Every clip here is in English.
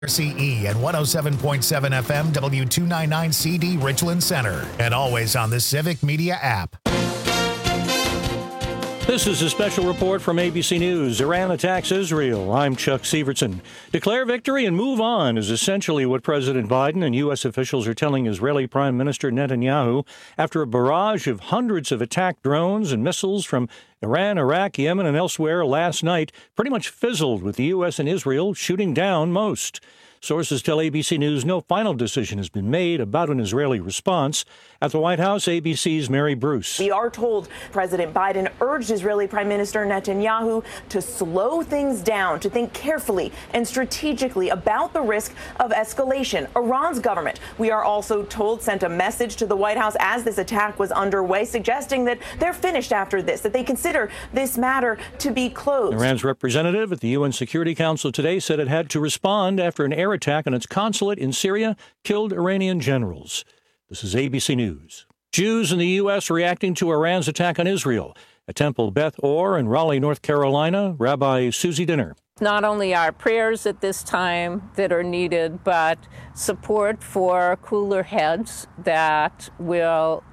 CE and 107.7 FM W299CD Richland Center, and always on the Civic Media app. This is a special report from ABC News. Iran attacks Israel. I'm Chuck Sievertson. Declare victory and move on is essentially what President Biden and U.S. officials are telling Israeli Prime Minister Netanyahu after a barrage of hundreds of attack drones and missiles from Iran, Iraq, Yemen, and elsewhere last night pretty much fizzled, with the U.S. and Israel shooting down most. Sources tell ABC News no final decision has been made about an Israeli response. At the White House, ABC's Mary Bruce. We are told President Biden urged Israeli Prime Minister Netanyahu to slow things down, to think carefully and strategically about the risk of escalation. Iran's government, we are also told, sent a message to the White House as this attack was underway, suggesting that they're finished after this, that they consider this matter to be closed. Iran's representative at the UN Security Council today said it had to respond after an air attack on its consulate in Syria killed Iranian generals. This is ABC News. Jews in the U.S. reacting to Iran's attack on Israel. At Temple Beth Or in Raleigh, North Carolina, Rabbi Susie Dinner. Not only our prayers at this time that are needed, but support for cooler heads that will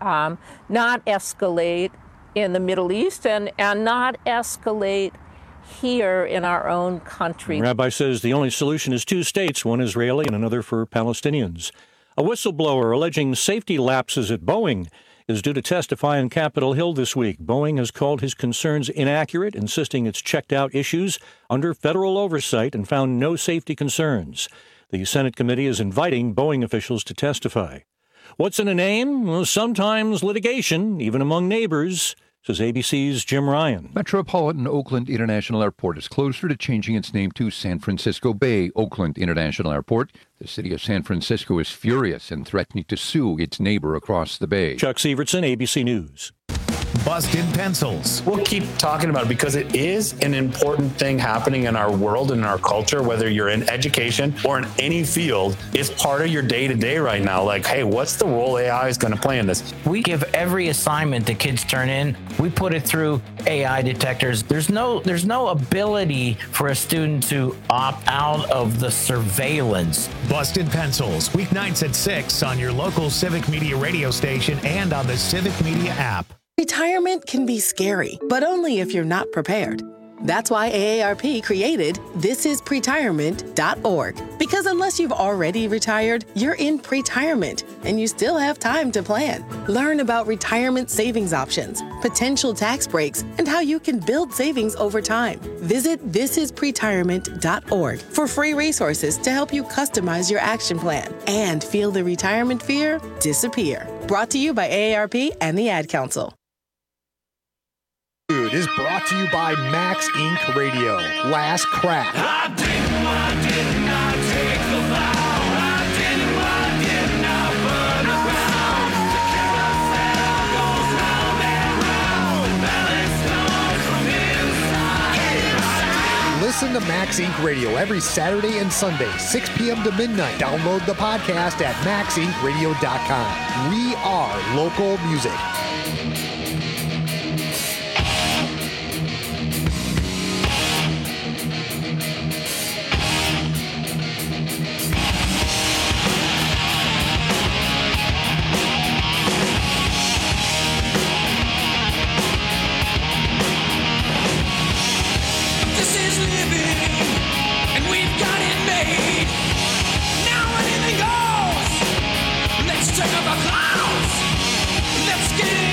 not escalate in the Middle East and not escalate here in our own country. The rabbi says the only solution is two states, one Israeli and another for Palestinians. A whistleblower alleging safety lapses at Boeing is due to testify on Capitol Hill this week. Boeing has called his concerns inaccurate, insisting it's checked out issues under federal oversight and found no safety concerns. The Senate committee is inviting Boeing officials to testify. What's in a name? Well, sometimes litigation, even among neighbors, says ABC's Jim Ryan. Metropolitan Oakland International Airport is closer to changing its name to San Francisco Bay Oakland International Airport. The city of San Francisco is furious and threatening to sue its neighbor across the bay. Chuck Sievertson, ABC News. Busted pencils. We'll keep talking about it because it is an important thing happening in our world and in our culture, whether you're in education or in any field. It's part of your day-to-day right now. Like, hey, what's the role AI is going to play in this? We give every assignment the kids turn in, we put it through AI detectors. There's no ability for a student to opt out of the surveillance. Busted Pencils, weeknights at 6 on your local Civic Media radio station and on the Civic Media app. Retirement can be scary, but only if you're not prepared. That's why AARP created thisispretirement.org. Because unless you've already retired, you're in pretirement, and you still have time to plan. Learn about retirement savings options, potential tax breaks, and how you can build savings over time. Visit thisispretirement.org for free resources to help you customize your action plan and feel the retirement fear disappear. Brought to you by AARP and the Ad Council. Is brought to you by Max Inc. Radio. Last Crack. I didn't take the vow. I didn't burn around. The carousel goes round and round. Balance comes from inside. Listen to Max Inc. Radio every Saturday and Sunday, 6 p.m. to midnight. Download the podcast at maxincradio.com. We are local music. Check out the clouds. Let's get it.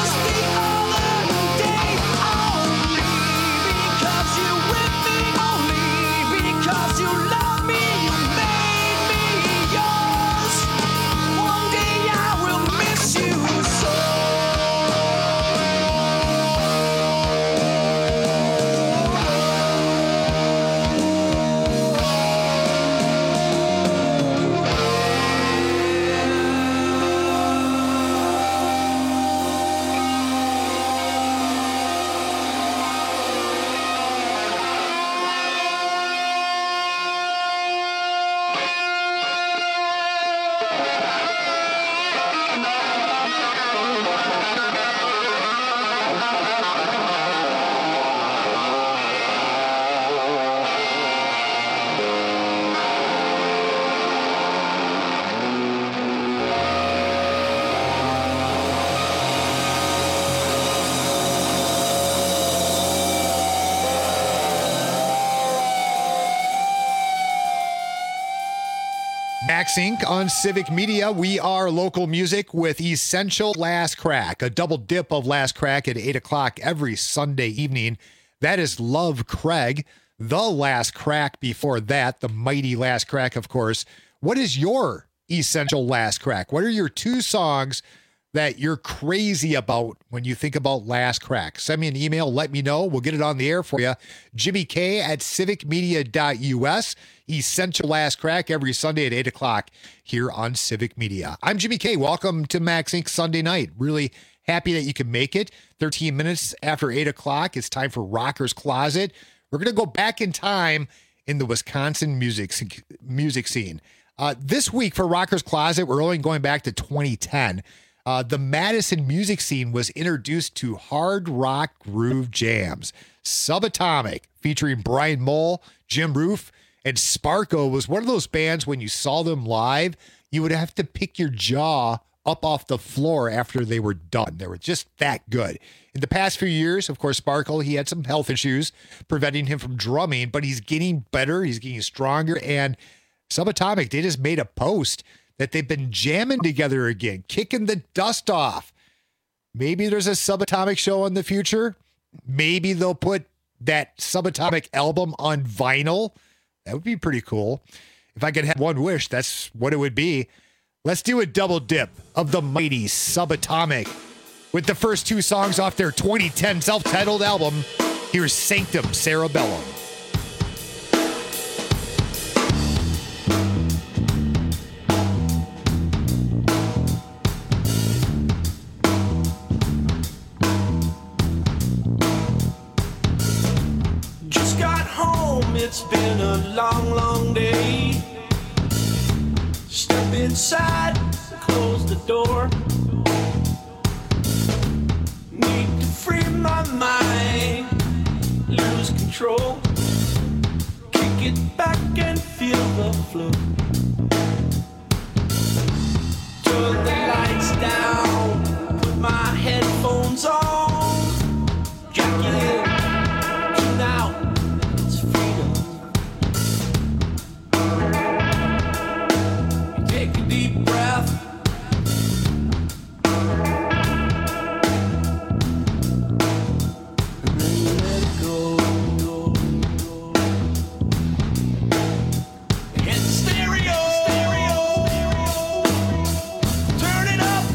Max Inc. on Civic Media. We are local music with Essential Last Crack, a double dip of Last Crack at 8 o'clock every Sunday evening. That is Love Craig. The Last Crack before that, the mighty Last Crack, of course. What is your Essential Last Crack? What are your two songs that you're crazy about when you think about Last Crack? Send me an email. Let me know. We'll get it on the air for you. Jimmy K at civicmedia.us. Essential Last Crack every Sunday at 8 o'clock here on Civic Media. I'm Jimmy K. Welcome to Max Inc. Sunday night. Really happy that you can make it. 13 minutes after 8 o'clock, it's time for Rocker's Closet. We're going to go back in time in the Wisconsin music scene. This week for Rocker's Closet, we're only going back to 2010. The Madison music scene was introduced to hard rock groove jams. Subatomic, featuring Brian Moll, Jim Roof, and Sparko, was one of those bands when you saw them live, you would have to pick your jaw up off the floor after they were done. They were just that good. In the past few years, of course, Sparko, he had some health issues preventing him from drumming, but he's getting better. He's getting stronger. And Subatomic, they just made a post that they've been jamming together again, kicking the dust off. Maybe there's a Subatomic show in the future. Maybe they'll put that Subatomic album on vinyl. That would be pretty cool. If I could have one wish, that's what it would be. Let's do a double dip of the mighty Subatomic with the first two songs off their 2010 self-titled album. Here's Sanctum Cerebellum. It's been a long, long day. Step inside, close the door. Need to free my mind, lose control. Kick it back and feel the flow. Turn the lights down, put my headphones on. Jack it in, tune out. Deep breath. And then let it go. Hit stereo. Turn it up.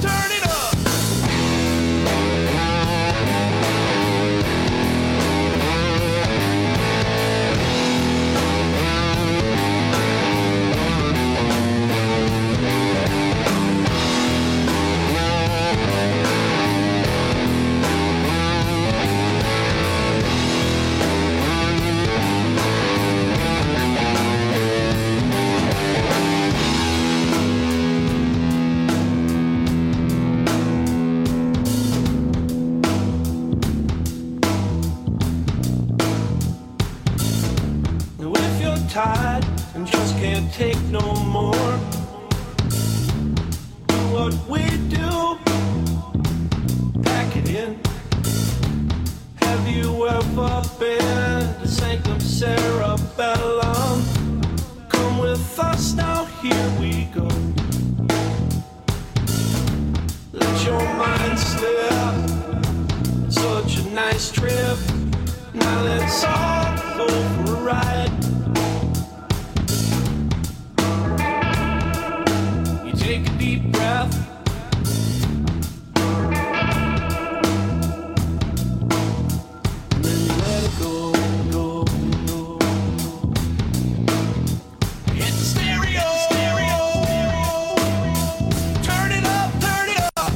Tired and just can't take no more. Do what we do, pack it in. Have you ever been to Sanctum Cerebellum? Come with us now, here we go. Let your mind slip. nice trip. Now let's all go for a ride. You take a deep breath. And then you let it go, go, go. Hit the stereo. Turn it up, turn it up.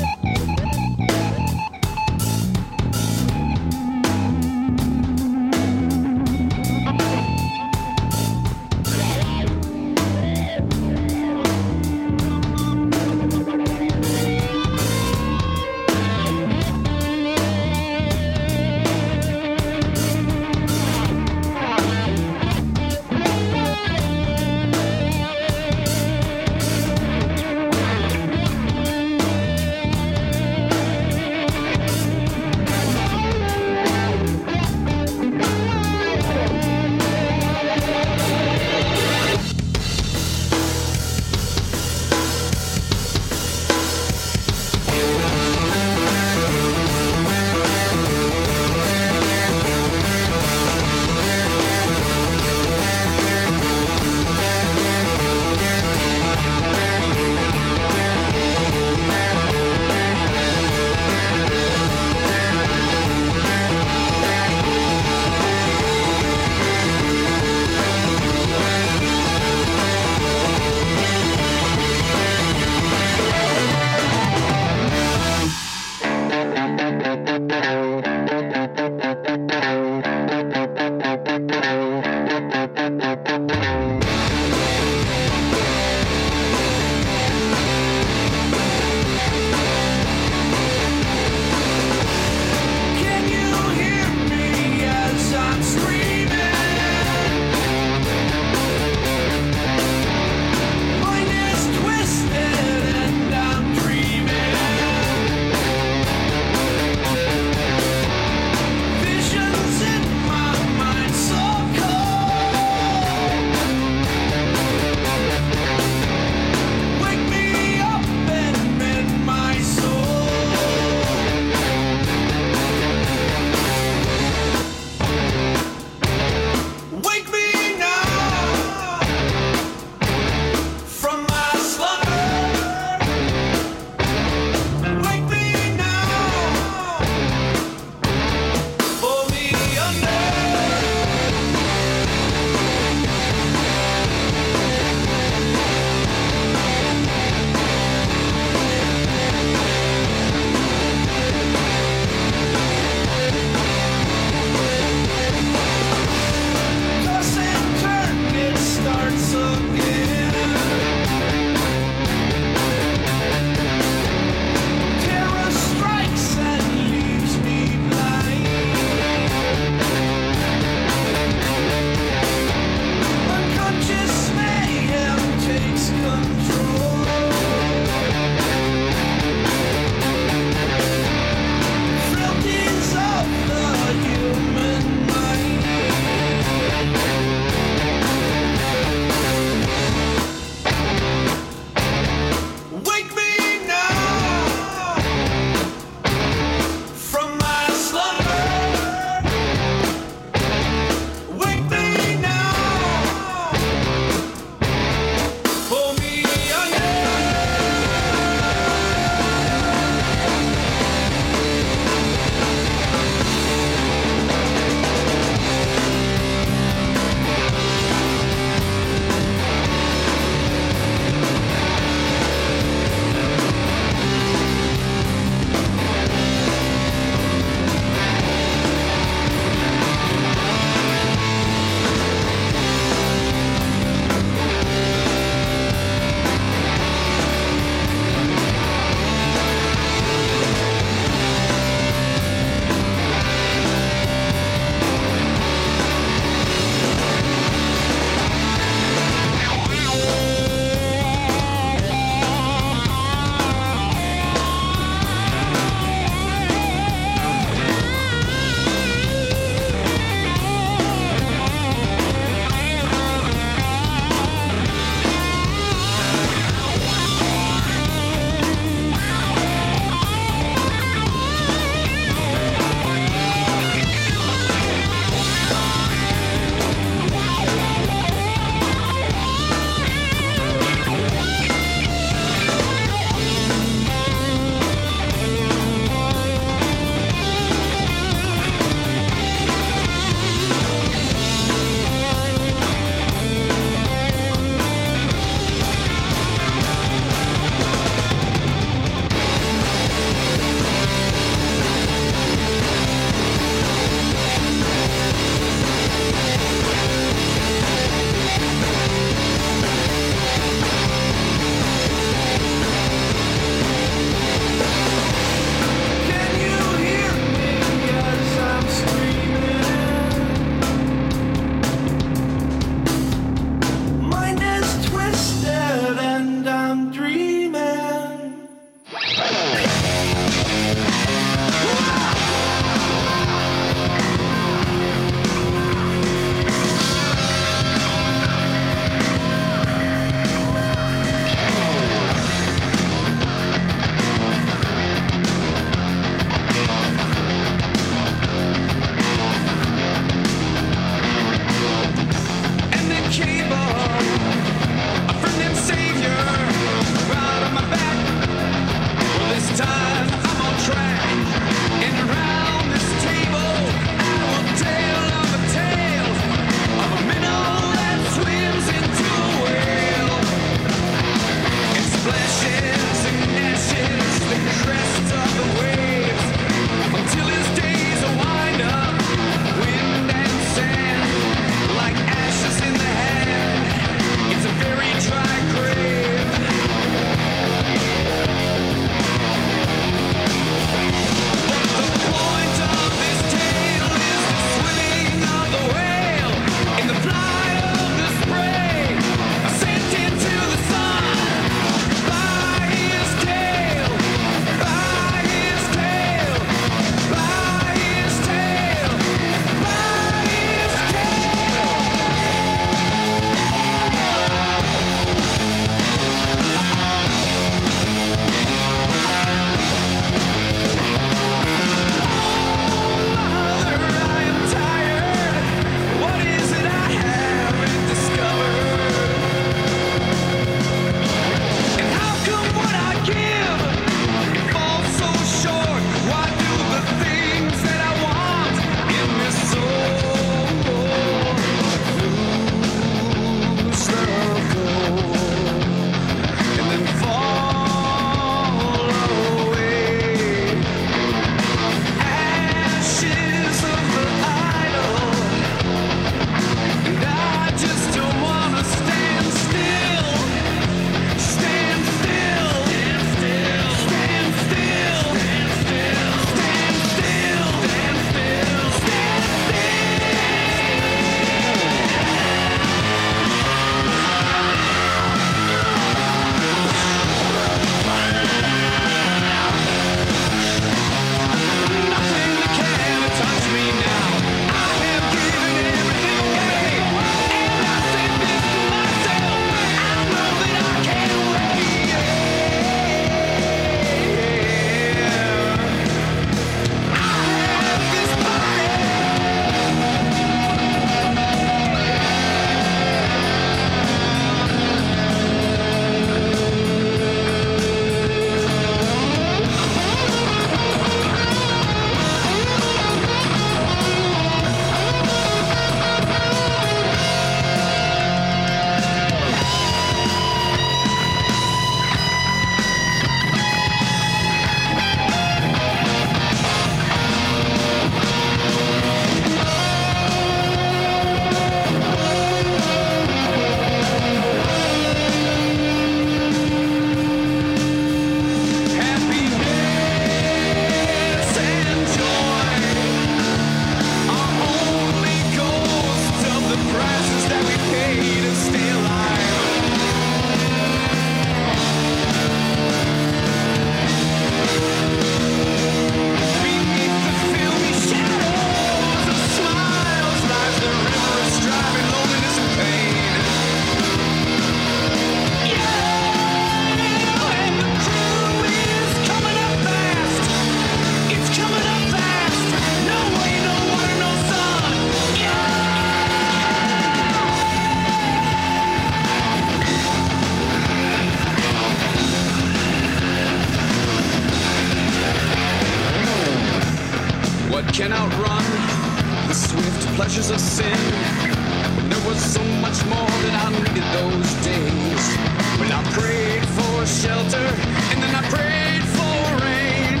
can outrun the swift pleasures of sin. There was so much more that I needed those days. When I prayed for shelter, and then I prayed for rain.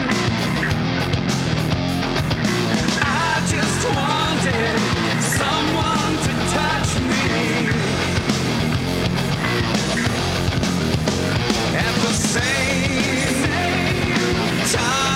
I just wanted someone to touch me. At the same time.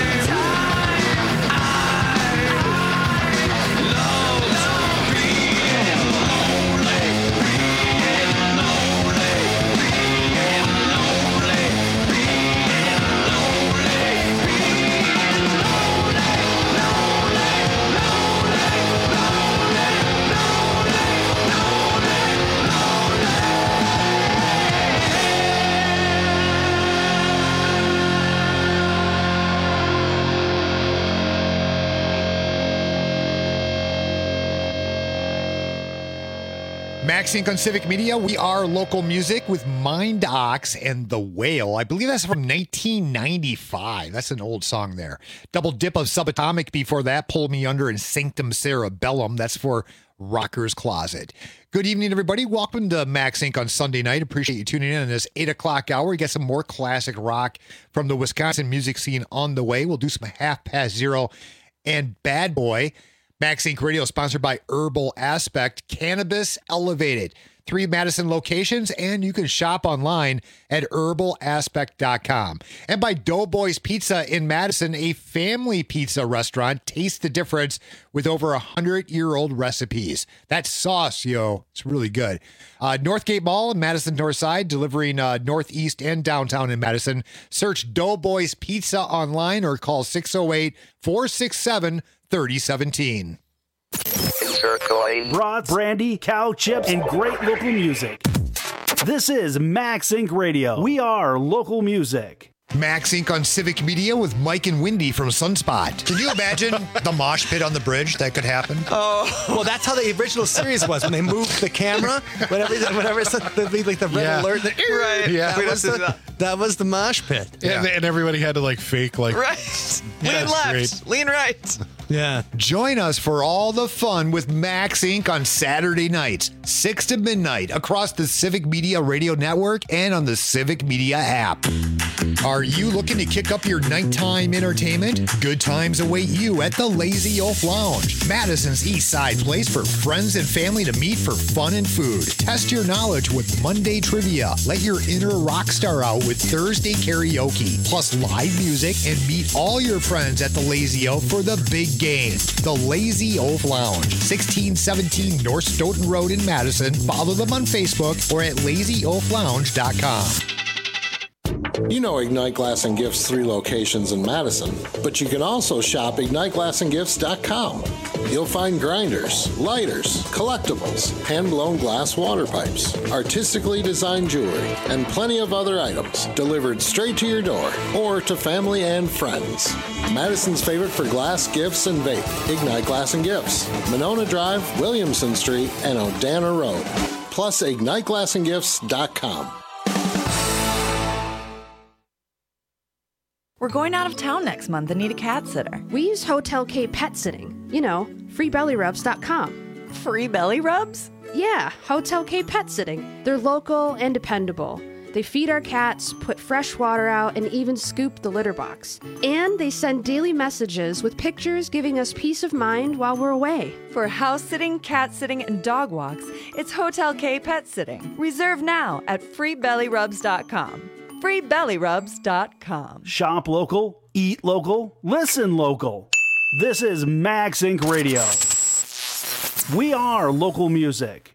Max Inc. on Civic Media. We are local music with Mind Ox and The Whale. I believe that's from 1995. That's an old song there. Double dip of Subatomic before that. Pull Me Under and Sanctum Cerebellum. That's for Rocker's Closet. Good evening, everybody. Welcome to Max Inc. on Sunday night. Appreciate you tuning in this 8 o'clock hour. We got some more classic rock from the Wisconsin music scene on the way. We'll do some Half Past Zero and Bad Boy. Max Inc. Radio sponsored by Herbal Aspect, Cannabis Elevated. 3 Madison locations, and you can shop online at herbalaspect.com. And by Doughboys Pizza in Madison, a family pizza restaurant. Taste the difference with over 100-year-old recipes. That sauce, yo, it's really good. Northgate Mall in Madison Northside, delivering northeast and downtown in Madison. Search Doughboys Pizza online or call 608-467-3017. Brats, brandy, cow chips, and great local music. This is Max Inc. Radio. We are local music. Max Inc. on Civic Media with Mike and Wendy from Sunspot. Can you imagine the mosh pit on the bridge that could happen? Oh, well, that's how the original series was when they moved the camera. Whenever it's like the red alert. Right. Yeah. That was the mosh pit. Yeah. And everybody had to like fake like. Right. Lean left. Great. Lean right. Yeah. Join us for all the fun with Max Inc. on Saturday nights, 6 to midnight, across the Civic Media Radio Network and on the Civic Media app. Are you looking to kick up your nighttime entertainment? Good times await you at the Lazy Oaf Lounge, Madison's East Side place for friends and family to meet for fun and food. Test your knowledge with Monday trivia. Let your inner rock star out with Thursday karaoke, plus live music, and meet all your friends at the Lazy Oaf for the big game. The Lazy Oaf Lounge, 1617 North Stoughton Road in Madison. Follow them on Facebook or at lazyoaflounge.com. You know Ignite Glass and Gifts 3 locations in Madison, but you can also shop IgniteGlassandGifts.com. You'll find grinders, lighters, collectibles, hand-blown glass water pipes, artistically designed jewelry, and plenty of other items delivered straight to your door or to family and friends. Madison's favorite for glass, gifts, and vape, Ignite Glass and Gifts, Monona Drive, Williamson Street, and Odana Road. Plus, IgniteGlassandGifts.com. We're going out of town next month and need a cat sitter. We use Hotel K Pet Sitting. You know, freebellyrubs.com. Free belly rubs? Yeah, Hotel K Pet Sitting. They're local and dependable. They feed our cats, put fresh water out, and even scoop the litter box. And they send daily messages with pictures giving us peace of mind while we're away. For house sitting, cat sitting, and dog walks, it's Hotel K Pet Sitting. Reserve now at freebellyrubs.com. freebellyrubs.com. Shop local, eat local, listen local. This is Max Inc. Radio. We are local music.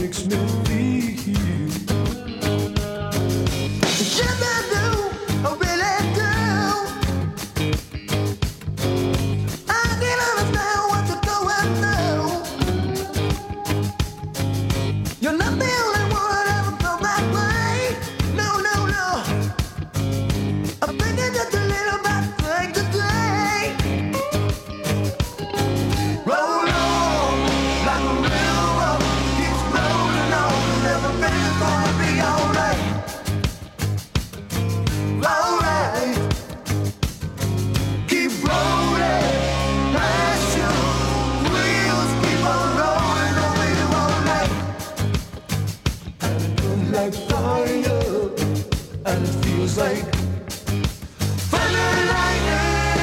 makes me feel. Yes, I do, I really do. I can't understand what you're going through. You're not the only one that ever felt that way. No, no, no. I'm thinking just a little bit like today. Roll on like a river, keeps rolling on, and everything's gonna be alright. Alright. Keep rolling, past you. Wheels keep on rolling over you all night. And it feels like fire, and it feels like thunder and lightning.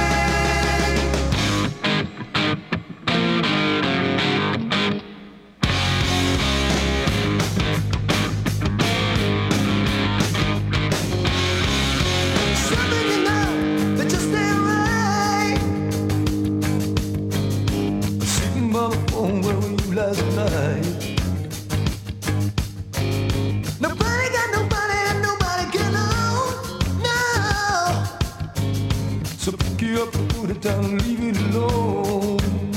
Something you know that just ain't right. Sitting by the phone, where were you last night? Nobody got nobody and nobody can know. No. So pick you up and put it down and leave it alone.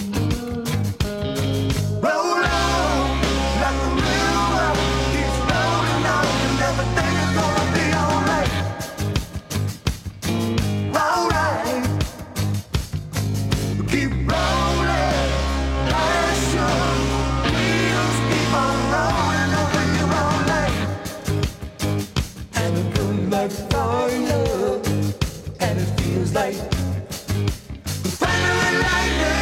Roll on like a river, keeps rolling on, and everything is gonna be alright. Alright. Keep rolling, past you. Wheels keep on rolling over you all night. And it feels like fire, and it feels like thunder and lightning.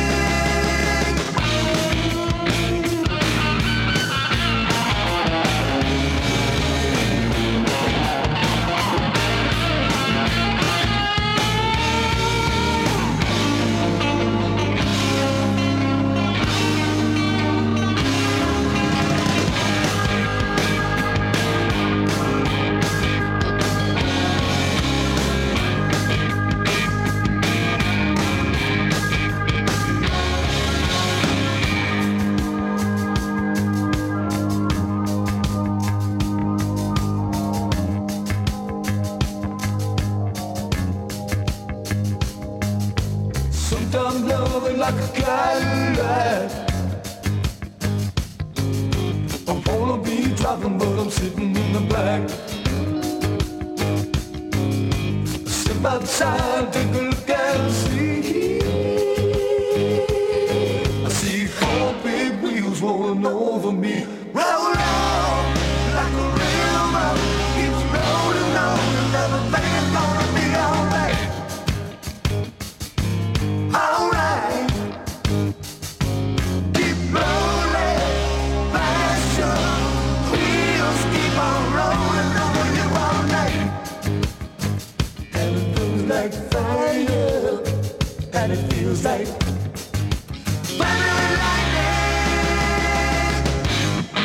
Sometimes loving like a Cadillac. I wanna be driving, but I'm sitting in the back. Sit by the side, take a look and see. I see 4 big wheels rolling over me. Roll on like a river, keeps rolling on, and everything's gonna be alright. Alright. Keep rolling, past you. Wheels keep on rolling over you all night. And it feels like fire, and it feels like thunder and lightning.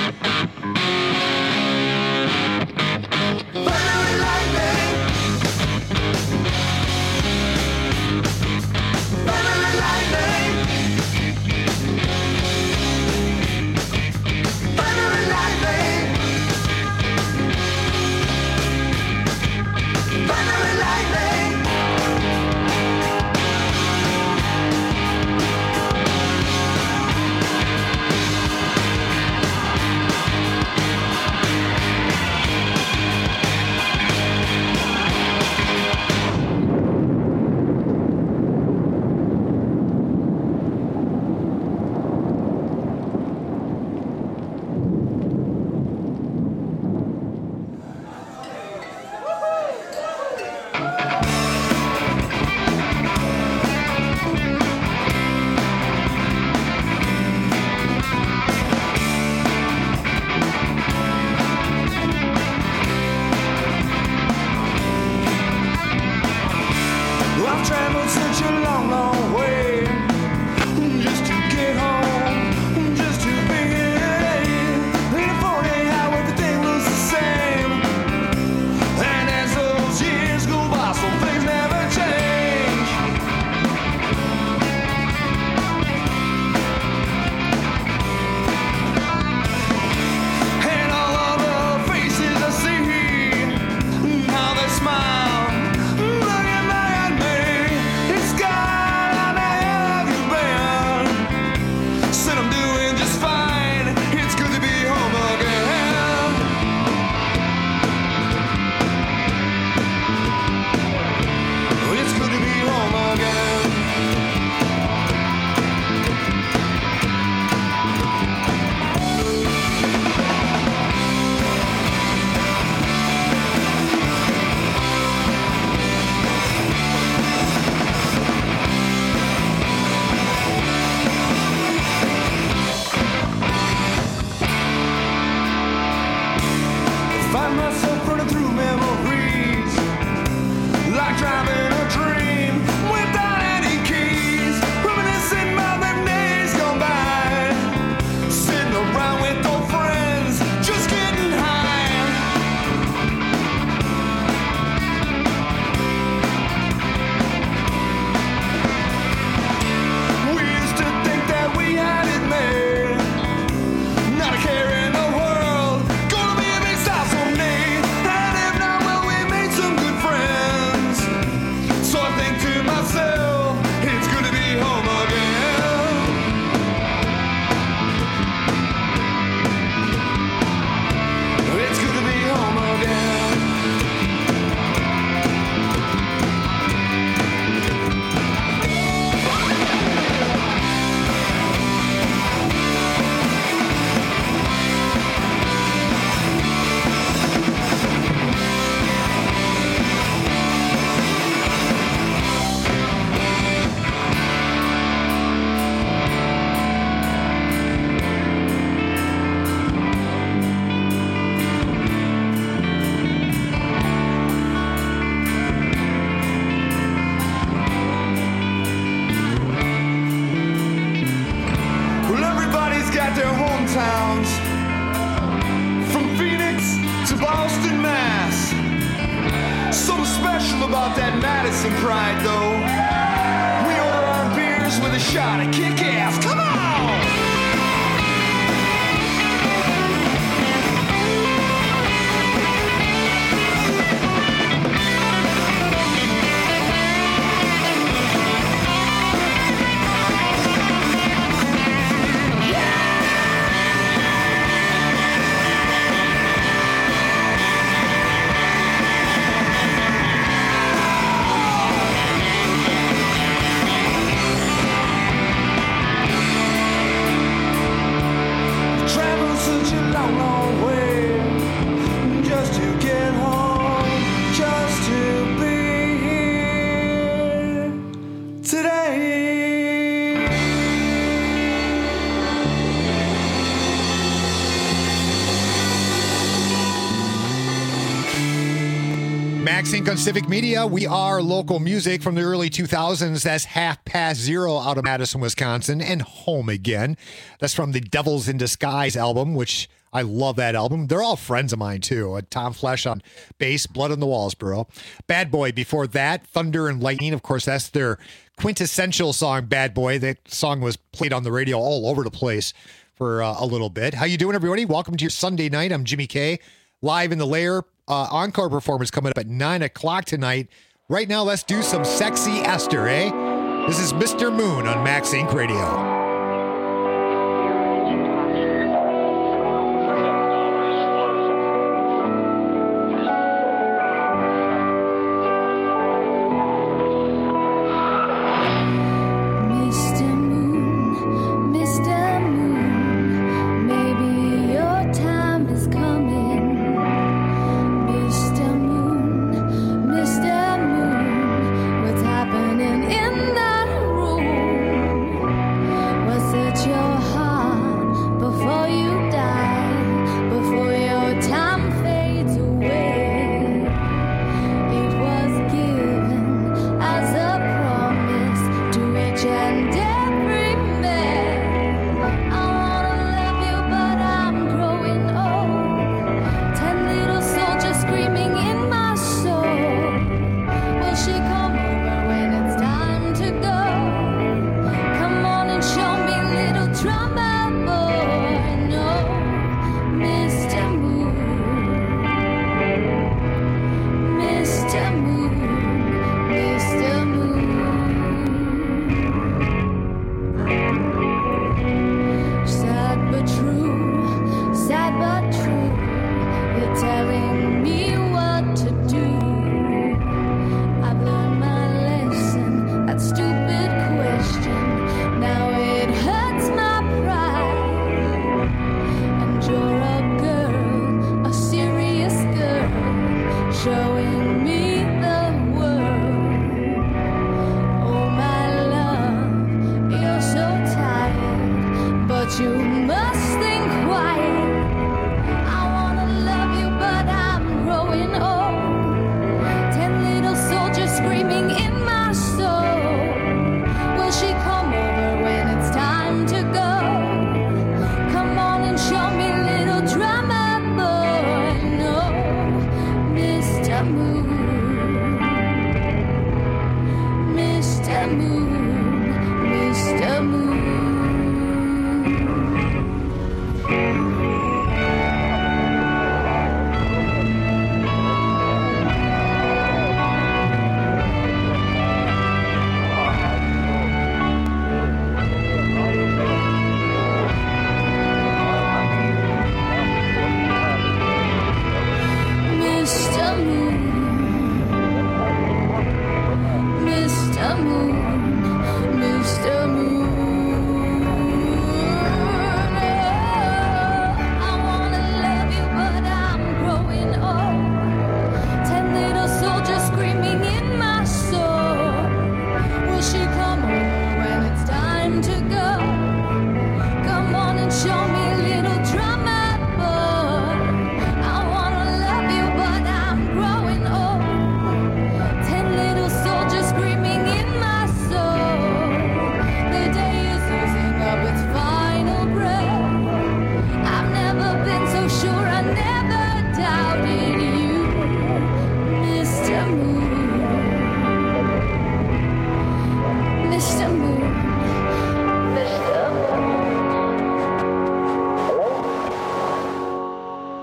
Boston, Mass. Something special about that Madison pride, though. We order our beers with a shot of kick-ass. Come on! Traveled such a long, long way just to get home, just to be here today. Max Inc. on Civic Media. We are local music from the early 2000s. That's 0:30 out of Madison, Wisconsin, and Home Again. That's from the Devils in Disguise album, which I love that album. They're all friends of mine, too. Tom Flesh on bass, Blood on the Walls, bro. Bad Boy before that, Thunder and Lightning. Of course, that's their quintessential song, Bad Boy. That song was played on the radio all over the place for a little bit. How you doing, everybody? Welcome to your Sunday night. I'm Jimmy K, live in the Lair. Encore performance coming up at 9 o'clock tonight. Right now, let's do some Sexy Esther, eh? This is Mr. Moon on Max Inc. Radio. Mr. Moon, maybe your time is coming. Mr. Moon, what's happening in that room?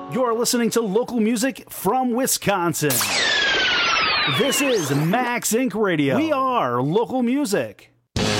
You're listening to local music from Wisconsin. This is Max Inc. Radio. We are local music.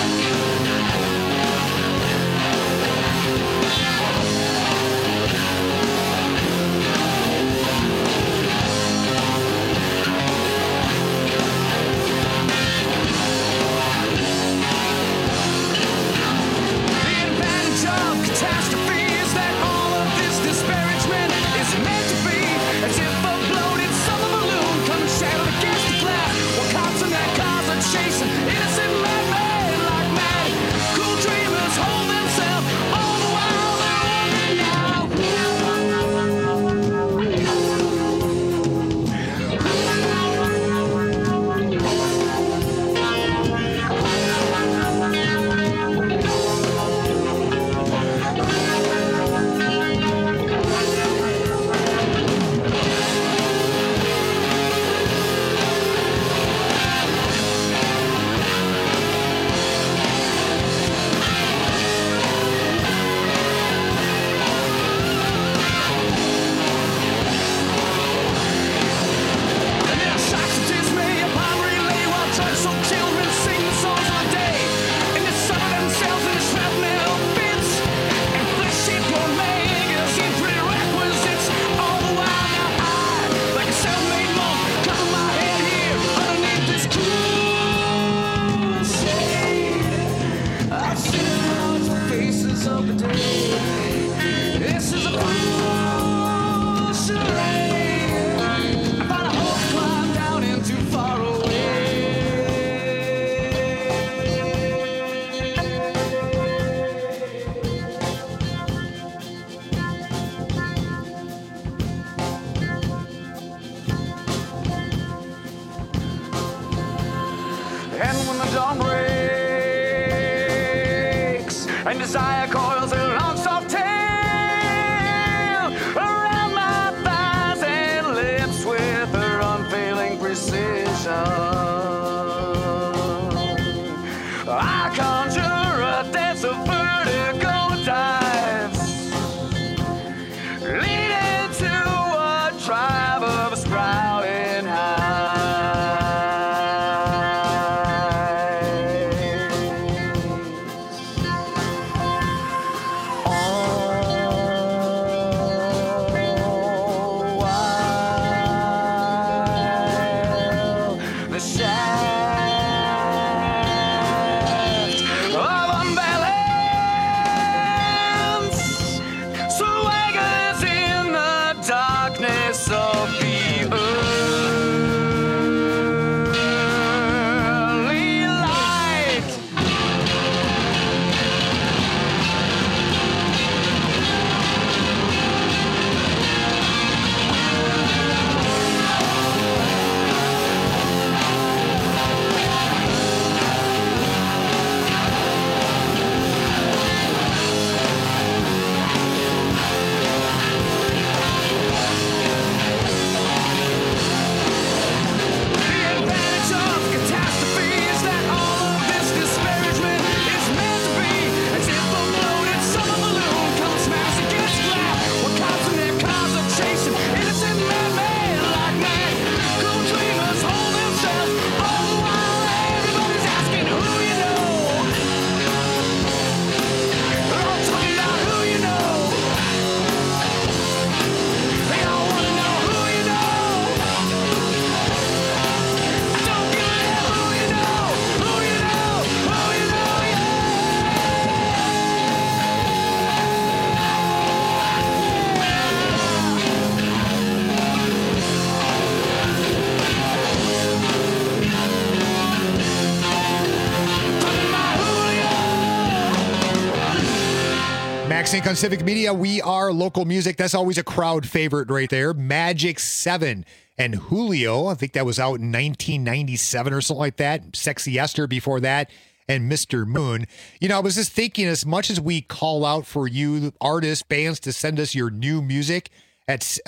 Max Inc. on Civic Media. We are local music. That's always a crowd favorite right there. Magic 7 and Julio. I think that was out in 1997 or something like that. Sexy Esther before that. And Mr. Moon. You know, I was just thinking, as much as we call out for you artists, bands to send us your new music at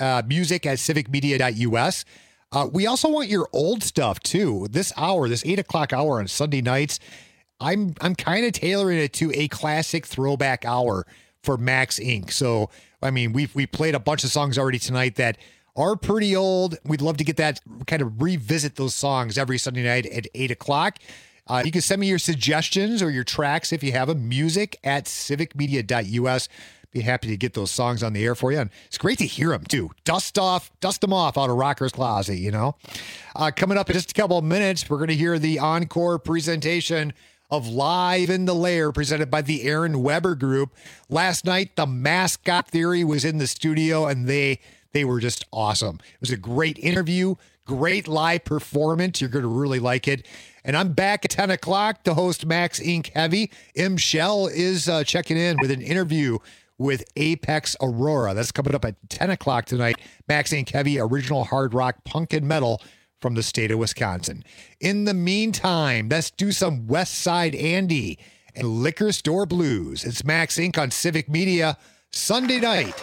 music@civicmedia.us, we also want your old stuff too. This hour, this 8 o'clock hour on Sunday nights, I'm kind of tailoring it to a classic throwback hour for Max Inc. So, I mean, we played a bunch of songs already tonight that are pretty old. We'd love to get that, kind of revisit those songs every Sunday night at 8 o'clock. You can send me your suggestions or your tracks if you have them, music@civicmedia.us. Be happy to get those songs on the air for you. And it's great to hear them, too. Dust them off out of Rocker's Closet, you know. Coming up in just a couple of minutes, we're going to hear the encore presentation of Live in the Lair, presented by the Aaron Weber Group. Last night, the Mascot Theory was in the studio, and they were just awesome. It was a great interview, great live performance. You're going to really like it. And I'm back at 10 o'clock to host Max Inc. Heavy. M. Shell is checking in with an interview with Apex Aurora. That's coming up at 10 o'clock tonight. Max Inc. Heavy, original hard rock, punk, and metal from the state of Wisconsin. In the meantime, let's do some West Side Andy and Liquor Store Blues. It's Max Inc. on Civic Media, Sunday night.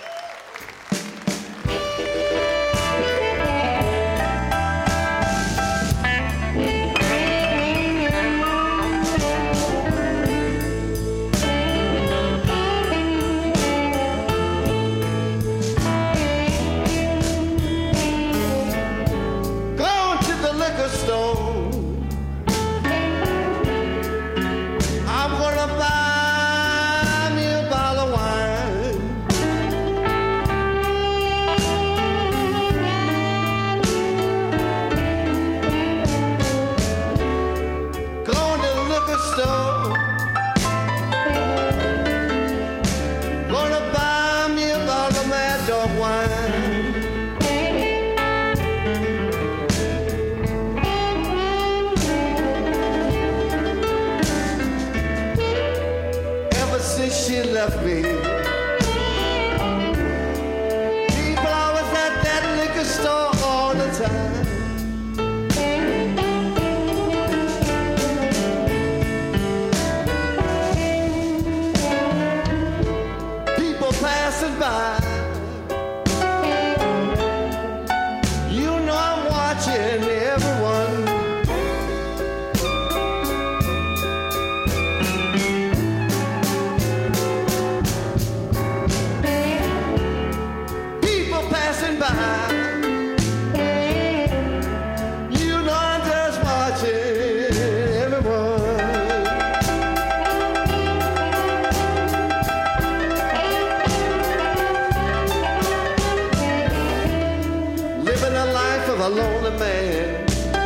Left me. People always at that liquor store all the time. People passing by. You know I'm watching everyone. A lonely man.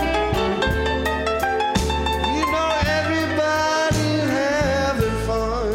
You know everybody's having fun.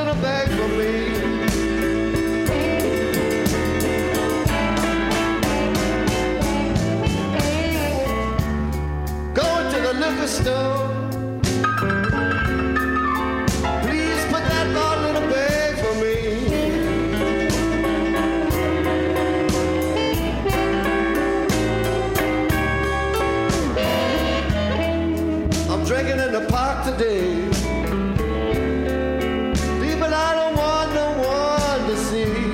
in a bag for me. Going to the liquor store. Please put that bottle in a bag for me. I'm drinking in the park today. People I don't want no one to see.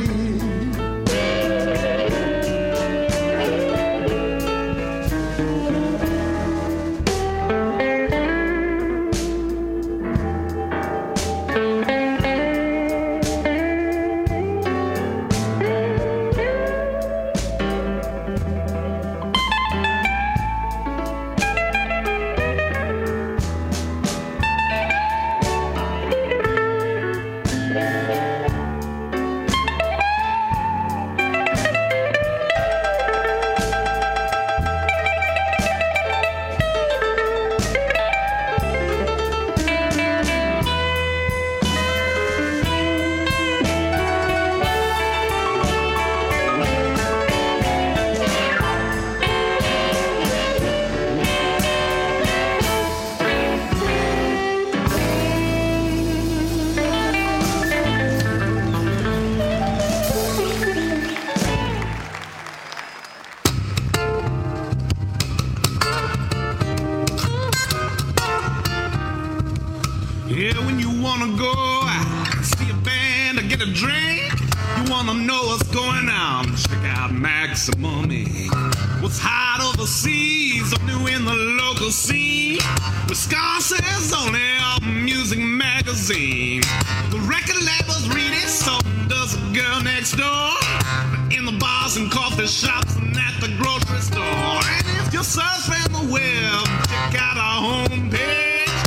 Yeah, when you wanna go see a band or get a drink, you wanna know what's going on, check out Maximum Inc. What's hot overseas or new in the local scene, Wisconsin's only music magazine. The record labels read it, so does the girl next door. In the bars and coffee shops and at the grocery store. And if you're surfing the web, check out our homepage,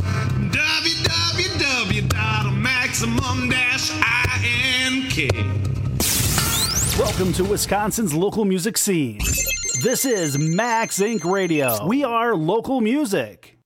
www.maximum-ink. Welcome to Wisconsin's local music scene. This is Max Inc. Radio. We are local music.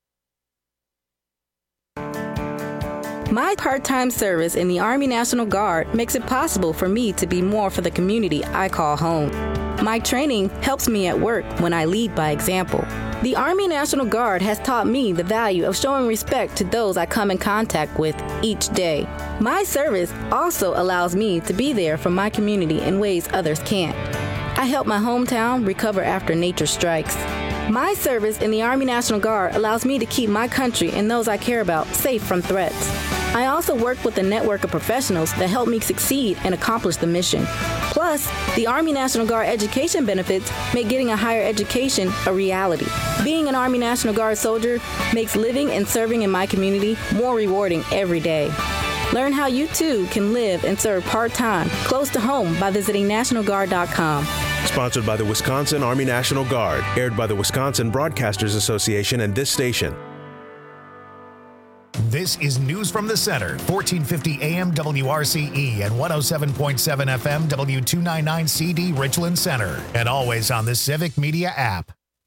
My part-time service in the Army National Guard makes it possible for me to be more for the community I call home. My training helps me at work when I lead by example. The Army National Guard has taught me the value of showing respect to those I come in contact with each day. My service also allows me to be there for my community in ways others can't. I help my hometown recover after nature strikes. My service in the Army National Guard allows me to keep my country and those I care about safe from threats. I also work with a network of professionals that help me succeed and accomplish the mission. Plus, the Army National Guard education benefits make getting a higher education a reality. Being an Army National Guard soldier makes living and serving in my community more rewarding every day. Learn how you too can live and serve part-time close to home by visiting NationalGuard.com. Sponsored by the Wisconsin Army National Guard, aired by the Wisconsin Broadcasters Association and this station. This is News from the Center, 1450 AM WRCE and 107.7 FM W299CD Richland Center, and always on the Civic Media app.